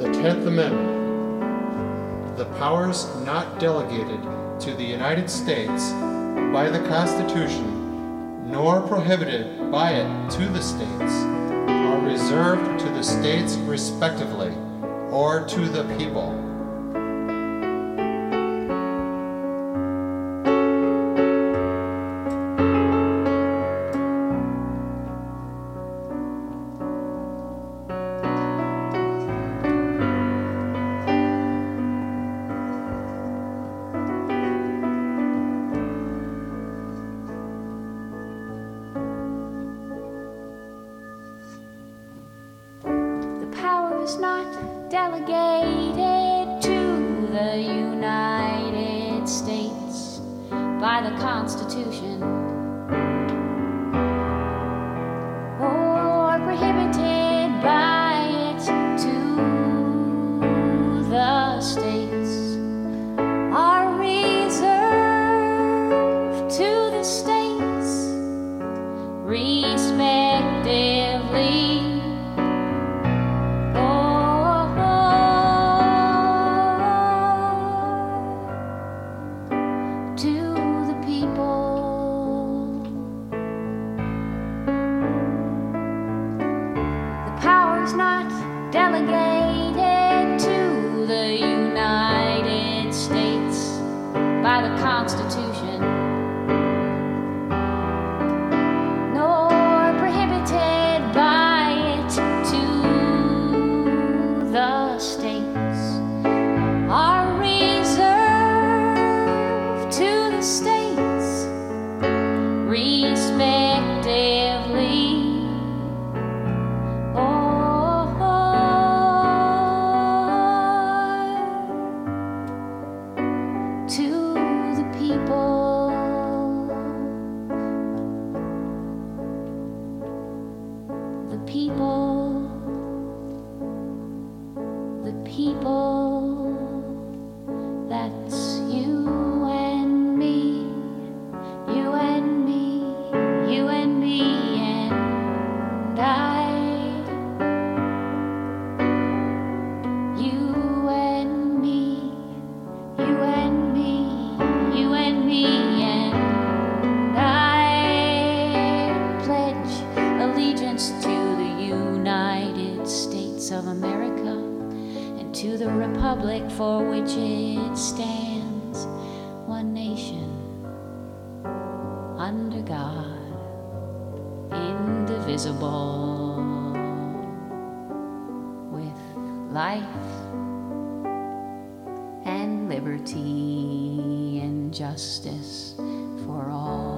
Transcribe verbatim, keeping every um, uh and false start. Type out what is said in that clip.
The Tenth Amendment. The powers not delegated to the United States by the Constitution, nor prohibited by it to the states, are reserved to the states respectively, or to the people. Not delegated to the United States by the Constitution, or prohibited by it to the states, are reserved to the states respectively. Not delegated to the United States by the Constitution, nor prohibited by it to the states, are reserved to the states respectively. The people, the people, that's you and me, you and me, you and me and I, you and me, you and me, you and me and I pledge allegiance to United States of America and to the republic for which it stands, one nation, under God, indivisible, with life and liberty and justice for all.